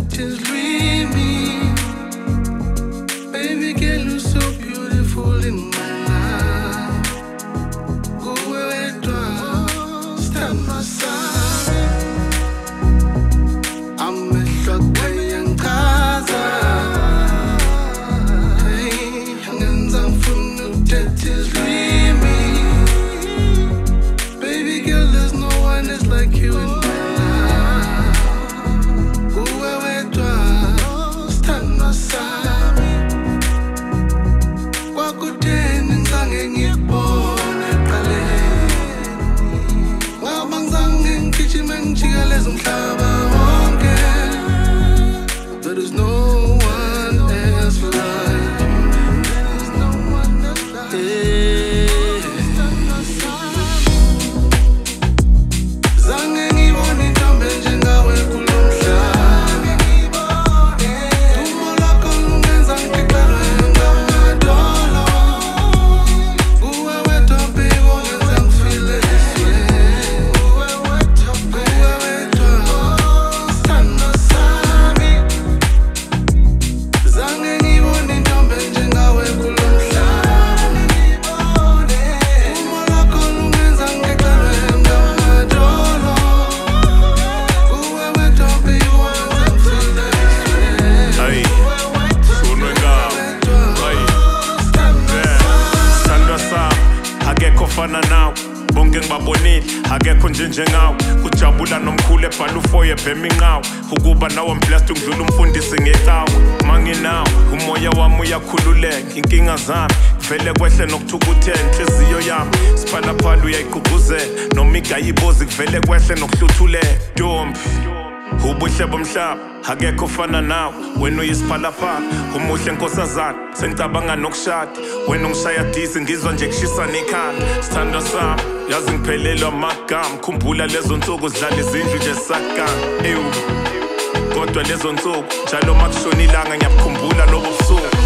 Just leave me. Baby girl, you're so beautiful in my life. Go away, stand my side. I'm a shot and casa. Hey, hands I'm full of death. Just leave me. Baby girl, there's no one that's like you in my life. Go away, stand my side. There is no one else like you. Zange ngibone intombi enjengawe kulo mhlaba. Dumo lakho lungenza ngigqelwe ngamadolo. Kuwe wedwa baby ungenza ngifile this way. Kuwe wedwa stand aside. Zange ngibone intombi enjengawe kulo mhlaba. Dumo lakho lungenza ngigqelwe ngamadolo. Kuwe wedwa baby ungenza ngifile this way. Hey, shunwe ngawo. Hey, sithandwa sami, akekho ofana nawe. Bonke ngibabonile, akekho njengawe. Kujabula nomkhulu ebhala ufoye ebhema inqawe. Ukuba nawe I'm-blessed ungidlula umfundisi ngecawe. Manginawe, umoya wami uyakhululeka. Inkinga zami vele kwehle nokuthukuthela inhliziyo yami. Siphalaphala uyayigqugquzela, noma igayibozi kuvele kwehle nokuhluthuleka. Ntombi, ubuhle bomhlaba, akekho ofana nawe. Wena uyisiphalaphala, umuhle nkosazana. Sengicabanga nokushada, wena ungishaya disi ngizwa nje kushisa nekhanda. Sithandwa sami, yazi ngiphelelwa amagama. Khumbula lezo nsuku sidlala izindlu nje sakana. Kodwa lezo nsuku njalo makushona ilanga ngiyakukhumbula lobo busuku.